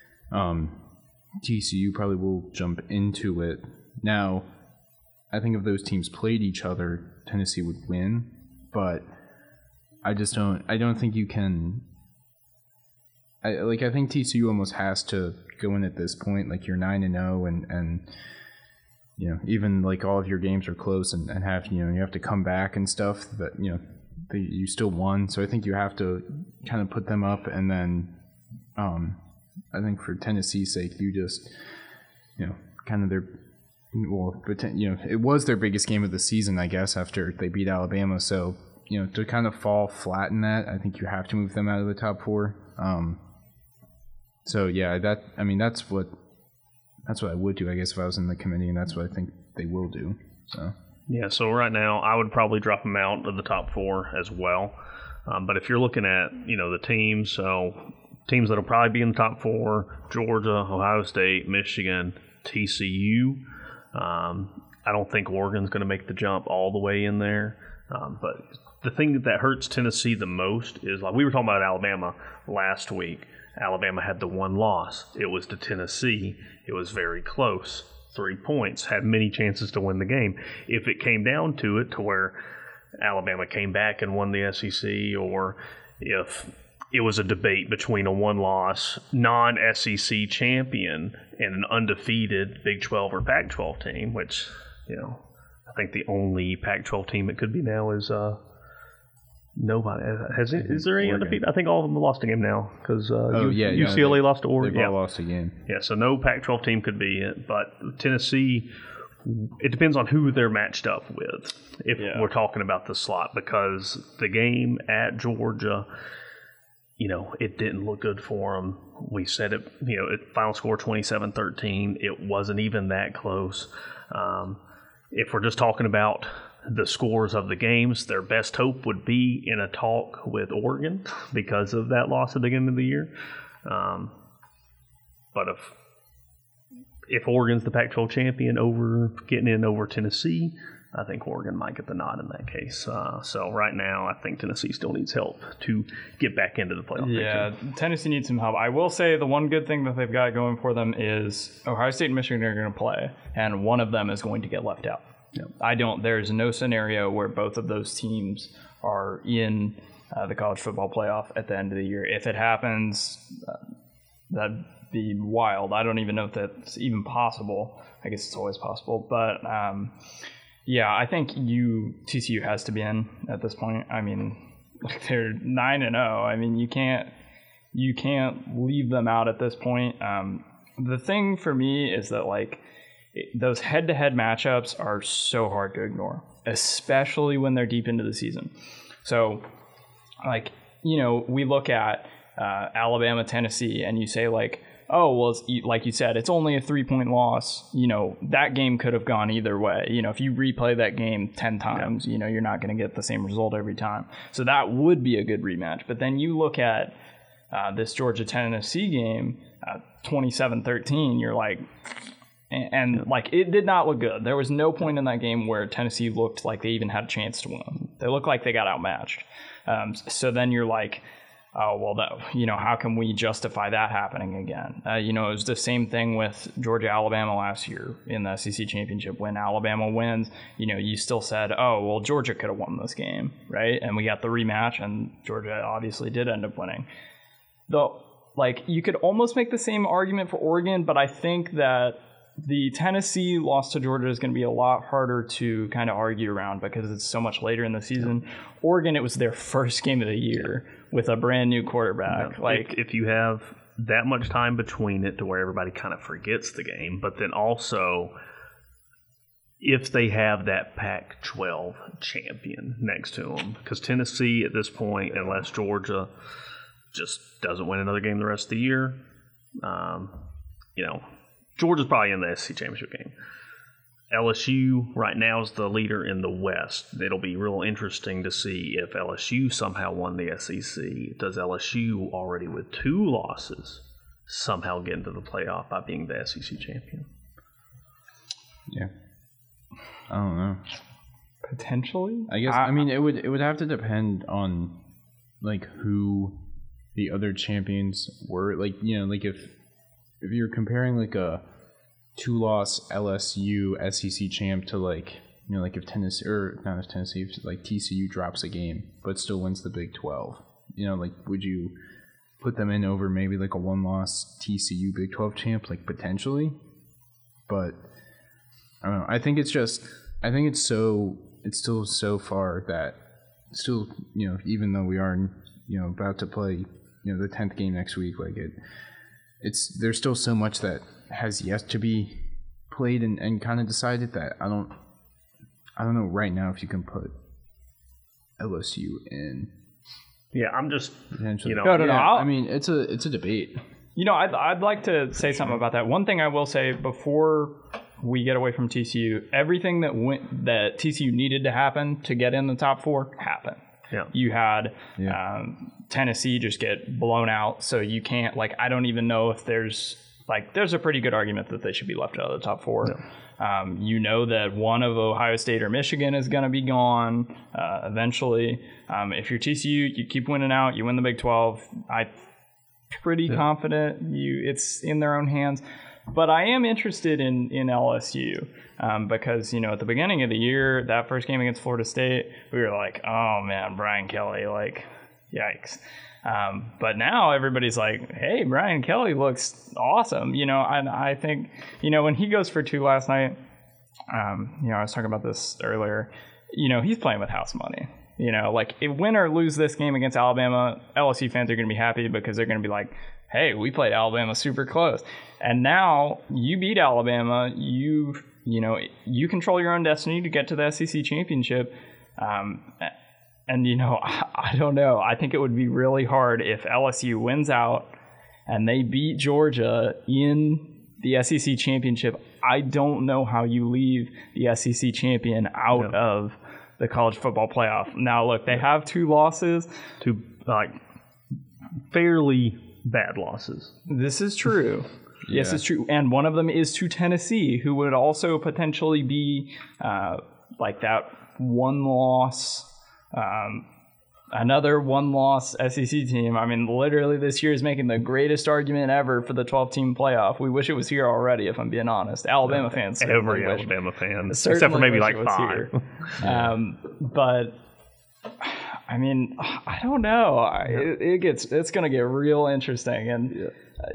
TCU probably will jump into it. Now, I think if those teams played each other, Tennessee would win, but I don't think you can. I think TCU almost has to go in at this point. You're 9-0, and even all of your games are close, and have you have to come back and stuff. But you still won, so I think you have to kind of put them up, and then I think for Tennessee's sake, you just kind of it was their biggest game of the season, I guess, after they beat Alabama. So to kind of fall flat in that, I think you have to move them out of the top 4. So that's what I would do, I guess, if I was in the committee, and that's what I think they will do. So right now I would probably drop them out of the top 4 as well. But if you're looking at the teams, so teams that'll probably be in the top 4: Georgia, Ohio State, Michigan, TCU. I don't think Oregon's going to make the jump all the way in there. But the thing that hurts Tennessee the most is, we were talking about Alabama last week. Alabama had the one loss. It was to Tennessee. It was very close. 3 points. Had many chances to win the game. If it came down to it, to where Alabama came back and won the SEC, or if it was a debate between a one-loss non-SEC champion and an undefeated Big 12 or Pac-12 team, which, I think the only Pac-12 team it could be now is nobody. Is there any undefeated? I think all of them have lost a game now, because UCLA lost to Oregon. They've all lost a game. Yeah, so no Pac-12 team could be it. But Tennessee, it depends on who they're matched up with if we're talking about the slot, because the game at Georgia, it didn't look good for them. We said it, final score 27-13. It wasn't even that close. If we're just talking about the scores of the games, their best hope would be in a talk with Oregon because of that loss at the beginning of the year. But if Oregon's the Pac-12 champion, getting in over Tennessee, I think Oregon might get the nod in that case. So right now, I think Tennessee still needs help to get back into the playoff. Yeah, picture. Tennessee needs some help. I will say the one good thing that they've got going for them is Ohio State and Michigan are going to play, and one of them is going to get left out. Yep. There's no scenario where both of those teams are in the college football playoff at the end of the year. If it happens, that'd be wild. I don't even know if that's even possible. I guess it's always possible, but yeah, I think TCU has to be in at this point. I mean, they're 9-0. I mean, you can't leave them out at this point. The thing for me is that those head-to-head matchups are so hard to ignore, especially when they're deep into the season. So, we look at Alabama, Tennessee, and you say oh, well, like you said, it's only a 3-point loss. That game could have gone either way. If you replay that game 10 times, you're not going to get the same result every time. So that would be a good rematch. But then you look at this Georgia-Tennessee game, 27-13, you're like... And it did not look good. There was no point in that game where Tennessee looked like they even had a chance to win. They looked like they got outmatched. So then you're like, oh, well, how can we justify that happening again? It was the same thing with Georgia-Alabama last year in the SEC championship. When Alabama wins, you still said, oh, well, Georgia could have won this game, right? And we got the rematch, and Georgia obviously did end up winning. Though, you could almost make the same argument for Oregon, but I think that the Tennessee loss to Georgia is going to be a lot harder to kind of argue around because it's so much later in the season. Oregon, it was their first game of the year with a brand new quarterback. If you have that much time between it to where everybody kind of forgets the game, but then also if they have that Pac-12 champion next to them, because Tennessee at this point, unless Georgia just doesn't win another game the rest of the year, Georgia's probably in the SEC championship game. LSU right now is the leader in the West. It'll be real interesting to see if LSU somehow won the SEC. Does LSU, already with 2 losses, somehow get into the playoff by being the SEC champion? Yeah. I don't know. Potentially? I guess, it would have to depend on, who the other champions were. If you're comparing a 2-loss LSU SEC champ to if Tennessee, or not if Tennessee, if TCU drops a game but still wins the Big 12, would you put them in over maybe a 1-loss TCU Big 12 champ, potentially? But I don't know. I think it's still so far that still, even though we are, about to play, the 10th game next week, there's still so much that has yet to be played and kind of decided that I don't know right now if you can put LSU in. Yeah, I'm just potentially. No. It's a debate. I'd like to say something about that. One thing I will say before we get away from TCU, everything that TCU needed to happen to get in the top 4 happened. Yeah. You had Tennessee just get blown out, so you can't I don't even know if there's a pretty good argument that they should be left out of the top 4. Yeah. That one of Ohio State or Michigan is going to be gone eventually. If you're TCU, you keep winning out, you win the Big 12. I'm pretty confident it's in their own hands. But I am interested in LSU because, at the beginning of the year, that first game against Florida State, we were like, oh, man, Brian Kelly, yikes. But now everybody's like, hey, Brian Kelly looks awesome. And I think, when he goes for 2 last night, I was talking about this earlier, he's playing with house money. If win or lose this game against Alabama, LSU fans are going to be happy because they're going to be like, hey, we played Alabama super close. And now you beat Alabama. You control your own destiny to get to the SEC championship. I don't know. I think it would be really hard if LSU wins out and they beat Georgia in the SEC championship. I don't know how you leave the SEC champion out of the college football playoff. Now, look, they have 2 losses. 2 fairly bad losses. This is true. Yes, it's true. And one of them is to Tennessee, who would also potentially be like that one loss, another one-loss SEC team. I mean, literally this year is making the greatest argument ever for the 12-team playoff. We wish it was here already, if I'm being honest. Alabama fans. Every Alabama fan. Except for maybe like 5. But, I mean, I don't know. It's going to get real interesting. And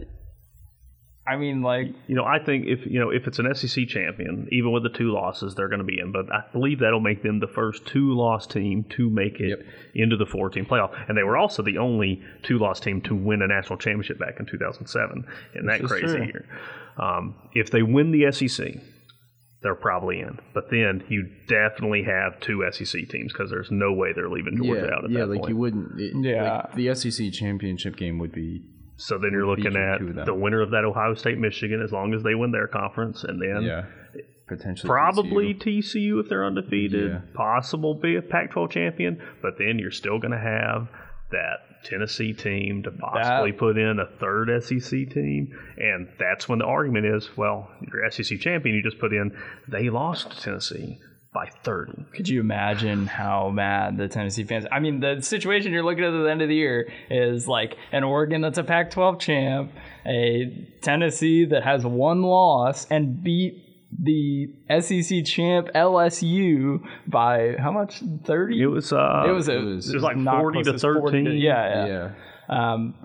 I mean, like, I think if it's an SEC champion, even with the 2 losses, they're going to be in. But I believe that'll make them the first 2-loss team to make it into the 4-team playoff. And they were also the only 2-loss team to win a national championship back in 2007 in that crazy year. If they win the SEC, they're probably in. But then you definitely have 2 SEC teams because there's no way they're leaving Georgia out at that point. You wouldn't. Like the SEC championship game would be. So then you're looking at the winner of that Ohio State-Michigan, as long as they win their conference, and then potentially probably TCU if they're undefeated, possible be a Pac-12 champion, but then you're still going to have that Tennessee team to possibly put in a third SEC team, and that's when the argument is, well, your SEC champion you just put in, they lost to Tennessee by 30. Could you imagine how mad the Tennessee fans... I mean, the situation you're looking at the end of the year is like an Oregon that's a Pac-12 champ, a Tennessee that has 1 loss and beat the SEC champ LSU by how much? 30? It was like 40 to 13. 40 to, yeah. And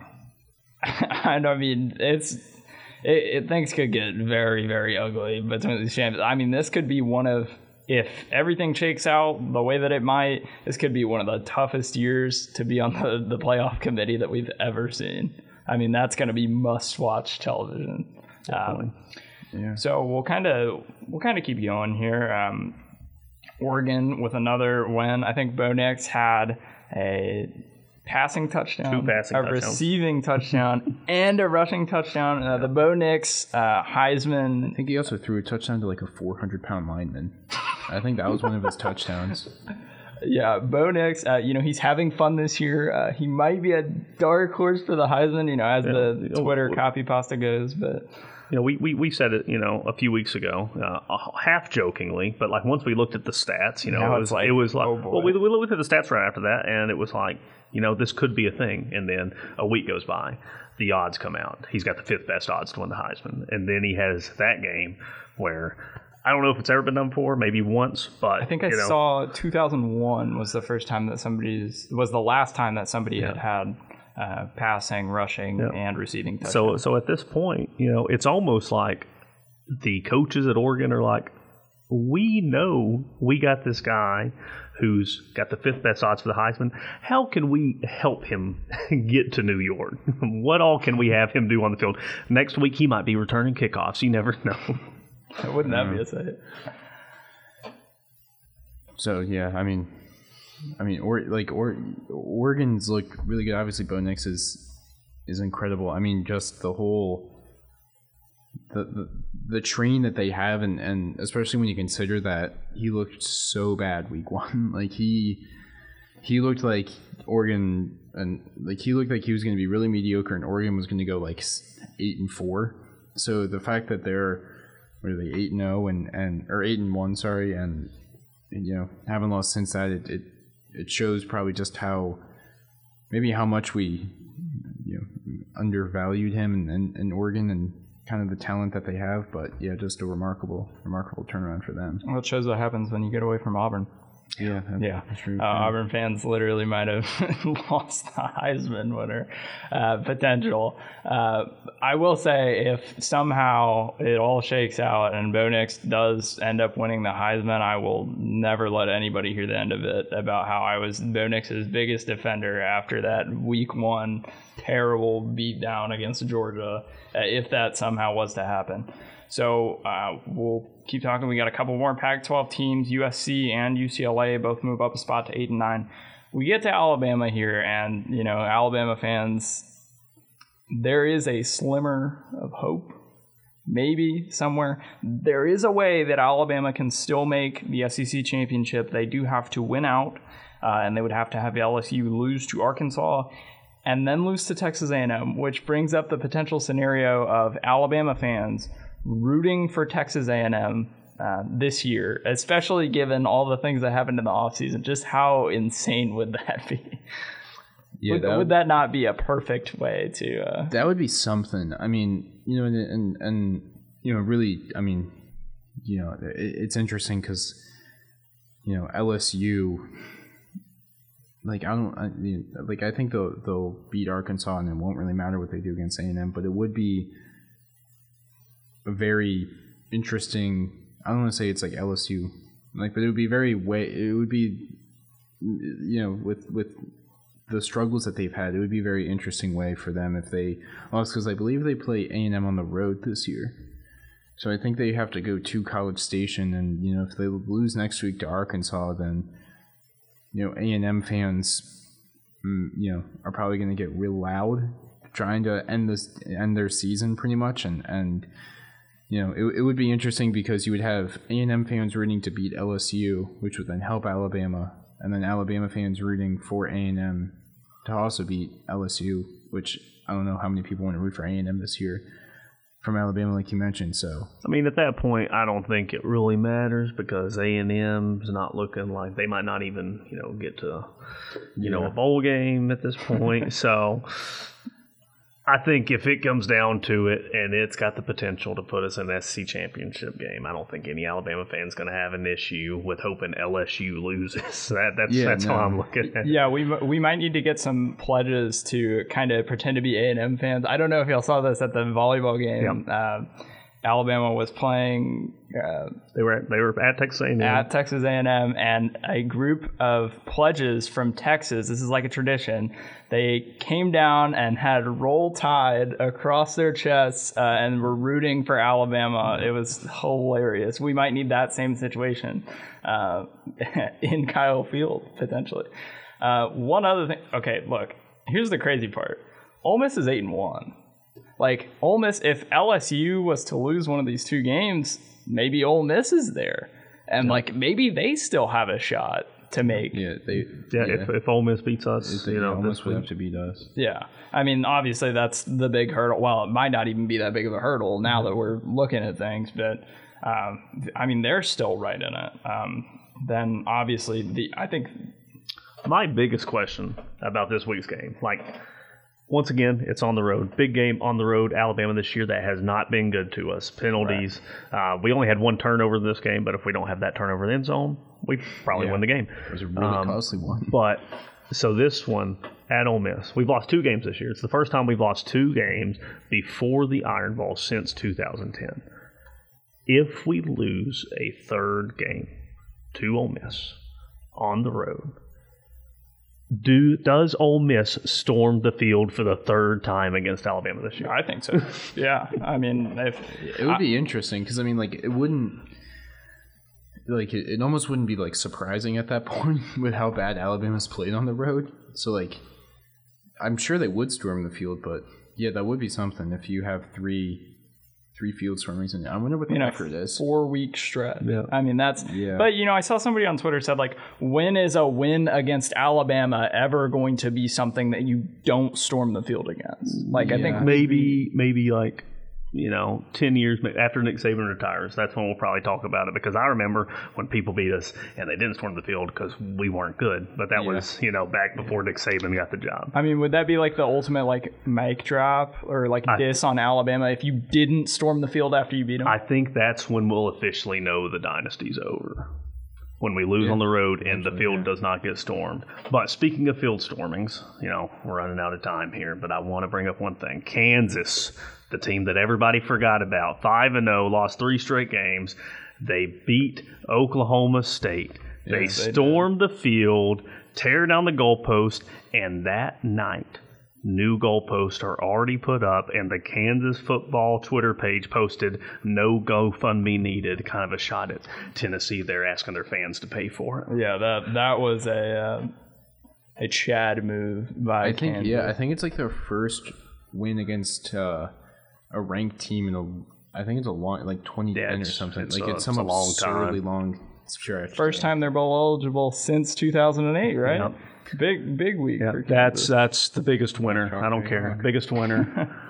I mean, things could get very, very ugly between these champions. I mean, this could be one of... If everything shakes out the way that it might, this could be one of the toughest years to be on the playoff committee that we've ever seen. I mean, that's going to be must-watch television. So we'll kind of keep going here. Oregon with another win. I think Bo Nix had a passing touchdown, receiving touchdown, and a rushing touchdown. The Bo Nix Heisman. I think he also threw a touchdown to like a 400-pound lineman. I think that was one of his touchdowns. Yeah, Bo Nix, he's having fun this year. He might be a dark horse for the Heisman, as the Twitter copy pasta goes, but... we said it, a few weeks ago, half jokingly, but like once we looked at the stats, it was like, oh boy. Well, we looked at the stats right after that, and it was like, this could be a thing. And then a week goes by, the odds come out. He's got the 5th best odds to win the Heisman, and then he has that game where I don't know if it's ever been done before, maybe once, but I think I saw 2001 was the first time that the last time that somebody had passing, rushing, and receiving touchdowns. So at this point, it's almost like the coaches at Oregon are like, we know we got this guy who's got the 5th best odds for the Heisman. How can we help him get to New York? What all can we have him do on the field? Next week he might be returning kickoffs. You never know. Wouldn't that be a sight? So yeah, I mean, Oregon's look really good. Obviously, Bo Nix is incredible. I mean, just the whole the train that they have, and especially when you consider that he looked so bad week 1. Like he looked like Oregon, and like he looked like he was going to be really mediocre, and Oregon was going to go like 8-4. So the fact that they're 8-0 or 8-1, sorry, and haven't lost since that, it shows probably just how much we undervalued him and Oregon and kind of the talent that they have. But yeah, just a remarkable turnaround for them. Well, it shows what happens when you get away from Auburn. Yeah, that's true. Auburn fans literally might have lost the Heisman winner potential. I will say, if somehow it all shakes out and Bo Nix does end up winning the Heisman, I will never let anybody hear the end of it about how I was Bo Nix's biggest defender after that week 1 terrible beatdown against Georgia, if that somehow was to happen. So we'll keep talking. We got a couple more Pac-12 teams. USC and UCLA both move up a spot to 8 and 9. We get to Alabama here, and Alabama fans, there is a slimmer of hope. Maybe somewhere. There is a way that Alabama can still make the SEC championship. They do have to win out, and they would have to have LSU lose to Arkansas and then lose to Texas A&M, which brings up the potential scenario of Alabama fans rooting for Texas A&M this year, especially given all the things that happened in the offseason. Just how insane would that be? Yeah, would that not be a perfect way to... That would be something. I mean, and really, I mean, it's interesting because, LSU, I think they'll beat Arkansas and it won't really matter what they do against A&M, but it would be a very interesting... I don't want to say it's like LSU, but it would be with the struggles that they've had, it would be a very interesting way for them if they lost, because I believe they play A&M on the road this year. So I think they have to go to College Station, and if they lose next week to Arkansas, then A&M fans are probably going to get real loud trying to end their season pretty much, and it would be interesting because you would have A&M fans rooting to beat LSU, which would then help Alabama, and then Alabama fans rooting for A&M to also beat LSU, which I don't know how many people want to root for A&M this year from Alabama, like you mentioned. So I mean, at that point, I don't think it really matters because A&M's not looking like they might not even get to a bowl game at this point. So I think if it comes down to it and it's got the potential to put us in an SEC championship game, I don't think any Alabama fan's going to have an issue with hoping LSU loses. That's how I'm looking at it. Yeah, we might need to get some pledges to kind of pretend to be A&M fans. I don't know if y'all saw this at the volleyball game. Yep. Alabama was playing. They were at Texas A&M. At Texas A&M, and a group of pledges from Texas. This is like a tradition. They came down and had Roll Tide across their chests and were rooting for Alabama. It was hilarious. We might need that same situation in Kyle Field potentially. One other thing. Okay, look. Here's the crazy part. Ole Miss is 8-1. Like, Ole Miss, if LSU was to lose one of these two games, maybe Ole Miss is there. And, maybe they still have a shot to make. If Ole Miss beats us, Ole Miss would have to beat us. Yeah. I mean, obviously, that's the big hurdle. Well, it might not even be that big of a hurdle now that we're looking at things. But, they're still right in it. Then, obviously, I think... My biggest question about this week's game, once again, it's on the road. Big game on the road. Alabama this year, that has not been good to us. Penalties. Right. We only had one turnover in this game, but if we don't have that turnover in the end zone, we probably win the game. It was a really costly one. But so this one at Ole Miss, we've lost 2 games this year. It's the first time we've lost 2 games before the Iron Bowl since 2010. If we lose a third game to Ole Miss on the road, does Ole Miss storm the field for the third time against Alabama this year? I think so. Yeah. I mean, it would be interesting because, it wouldn't, it almost wouldn't be, surprising at that point with how bad Alabama's played on the road. So, I'm sure they would storm the field, but, yeah, that would be something if you have three field stormings. I wonder what the record is. 4-week stretch. Yeah. I mean, that's... Yeah. But, I saw somebody on Twitter said, when is a win against Alabama ever going to be something that you don't storm the field against? I think... Maybe 10 years after Nick Saban retires, that's when we'll probably talk about it, because I remember when people beat us and they didn't storm the field because we weren't good, but that was, back before Nick Saban got the job. I mean, would that be the ultimate mic drop or diss on Alabama if you didn't storm the field after you beat them? I think that's when we'll officially know the dynasty's over. When we lose on the road and the field does not get stormed. But speaking of field stormings, we're running out of time here, but I want to bring up one thing. Kansas, the team that everybody forgot about, 5-0, lost 3 straight games. They beat Oklahoma State. They stormed the field, tear down the goalpost, and that night, new goalposts are already put up, and the Kansas football Twitter page posted no GoFundMe needed, kind of a shot at Tennessee. They're asking their fans to pay for it. Yeah, that was a Chad move by Kansas. I think it's their first win against a ranked team in I think it's a long 2010 or something. It's some absurdly long stretch. First time they're bowl eligible since 2008, right? Yep. Big week. Yeah, for Kansas. That's the biggest winner. I don't care. Biggest winner.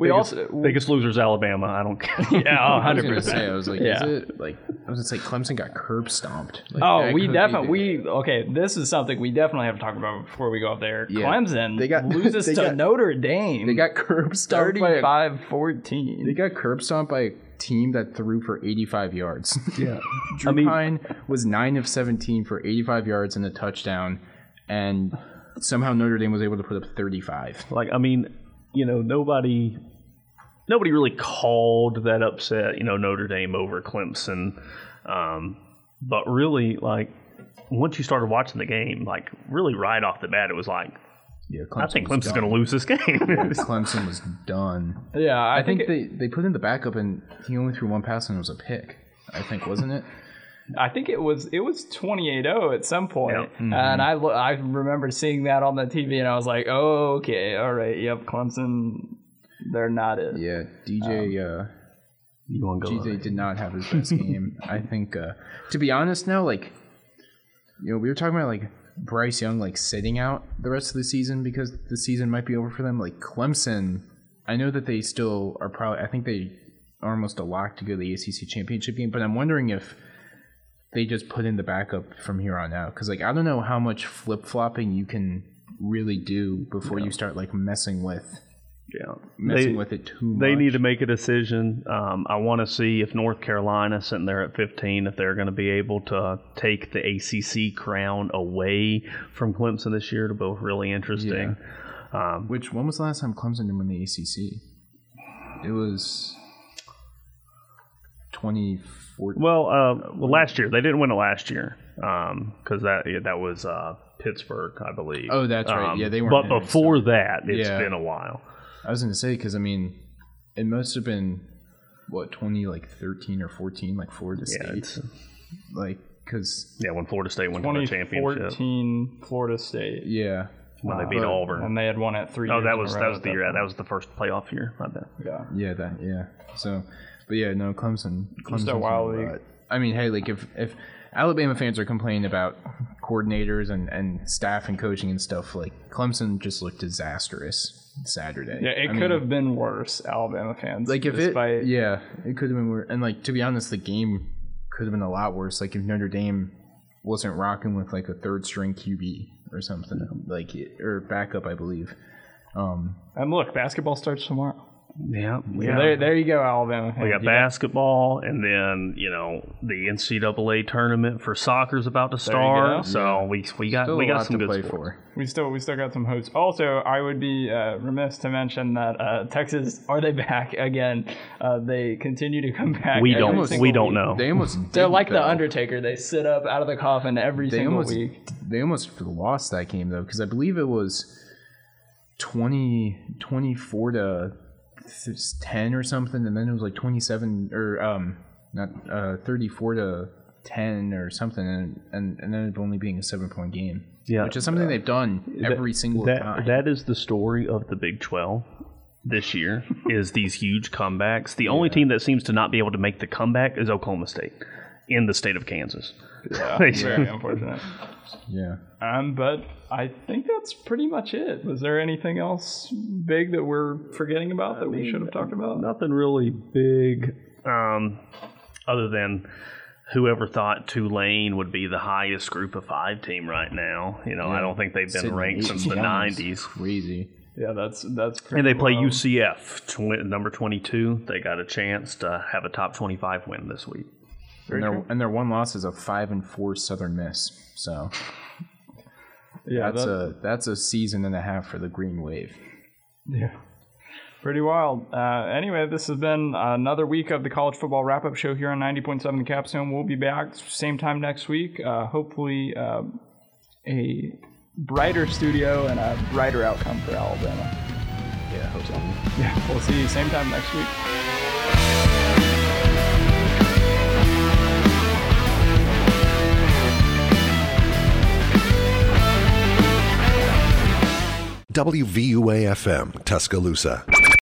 biggest loser's Alabama. I don't care. Yeah, I was 100%. gonna say, I was like, Yeah. is it like I was gonna say Clemson got curb stomped. Like, Oh, that we could definitely be okay. This is something we definitely have to talk about before we go up there. Yeah. Clemson They got- loses they to got- Notre Dame. they got curb stomped by 35-14. they got curb stomped by a team that threw for 85 yards. Yeah. Drew Pine was 9 of 17 for 85 yards and a touchdown, and somehow Notre Dame was able to put up 35. Like, I mean, nobody really called that upset, Notre Dame over Clemson. But really, like, once you started watching the game, like, really right off the bat, it was like, Yeah, I think Clemson's going to lose this game. Clemson was done. Yeah, I think they put in the backup, and he only threw one pass, and it was a pick. I think, wasn't it? I think it was 28-0 at some point. Yeah. Mm-hmm. And I remember seeing that on the TV, and I was like, oh, okay, all right, yep, Clemson, they're not it. Yeah, DJ. You want to go? GJ did not have his best game. I think, to be honest, now, like, we were talking about like Bryce Young like sitting out the rest of the season because the season might be over for them. Like Clemson, I know that they still are probably. I think they are almost a lock to go to the ACC championship game, but I'm wondering if they just put in the backup from here on out because like I don't know how much flip flopping you can really do before you start like messing with it too much. They need to make a decision. I want to see if North Carolina, sitting there at 15, if they're going to be able to take the ACC crown away from Clemson this year. It'll both really interesting. Yeah. When was the last time Clemson didn't win the ACC? It was 2014. Well, last year. They didn't win it last year because that was Pittsburgh, I believe. Oh, that's right. Yeah, they weren't. But before that, it's been a while. I was going to say, because, I mean, it must have been, 13 or 14, like Florida State? When Florida State went to the championship. 2014 Florida State. Yeah. When they beat Auburn. And they had won it 3 years Oh, that was in a the row. year. That was the first playoff year, I bet. Yeah. So, but yeah, no, Clemson. Just a wild league. I mean, hey, like, if Alabama fans are complaining about coordinators and staff and coaching and stuff, like, Clemson just looked disastrous Saturday. Yeah, it could have been worse, Alabama fans. Like, if it could have been worse. And, like, to be honest, the game could have been a lot worse. Like, if Notre Dame wasn't rocking with, like, a third-string QB or something, like, or backup, I believe. And look, basketball starts tomorrow. Yeah. There you go, Alabama fans. We got basketball, and then the NCAA tournament for soccer is about to start. So we got some good play sports. for. We still got some hopes. Also, I would be remiss to mention that Texas, are they back again? They continue to come back. We every don't single know. They almost They're did, like the though. Undertaker. They sit up out of the coffin every single week. They almost lost that game though, because I believe it was 24 to 10 or something, and then it was like 27 or 34 to 10 or something, and then it only being a 7-point game. Yeah, which is something they've done every single time. That is the story of the Big 12 this year. Is these huge comebacks. The only team that seems to not be able to make the comeback is Oklahoma State in the state of Kansas. Yeah, very unfortunate. Yeah. But I think that's pretty much it. Was there anything else big that we're forgetting about that we should have talked about? Nothing really big, other than whoever thought Tulane would be the highest Group of 5 team right now. I don't think they've been ranked since the 90s. Crazy. Yeah, that's pretty And they play wild. UCF, number 22. They got a chance to have a top 25 win this week. And their one loss is a 5-4 Southern Miss. So Yeah, that's a season and a half for the Green Wave. Yeah. Pretty wild. Anyway, this has been another week of the College Football Wrap-Up Show here on 90.7 The Capstone. We'll be back same time next week. Hopefully a brighter studio and a brighter outcome for Alabama. Yeah, hope so. Yeah, we'll see you same time next week. WVUA-FM, Tuscaloosa.